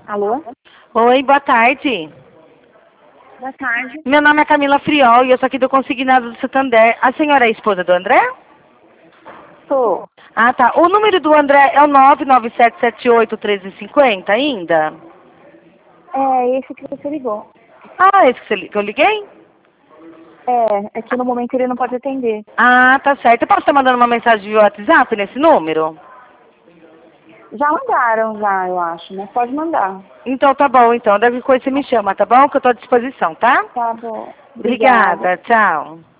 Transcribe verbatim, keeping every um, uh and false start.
Alô? Oi, boa tarde. Boa tarde. Meu nome é Camila Friol e eu sou aqui do Consignado do Santander. A senhora é a esposa do André? Sou. Ah, tá. O número do André é o nove nove sete sete oito um três cinco zero ainda? É esse que você ligou. Ah, esse que, você, li- que eu liguei? É, é que no momento ele não pode atender. Ah, tá certo. Eu posso estar mandando uma mensagem via WhatsApp nesse número? Já mandaram, já, eu acho, mas pode mandar. Então tá bom, então. Deve coisa você me chama, tá bom? Que eu tô à disposição, tá? Tá bom. Obrigada. Obrigada, tchau.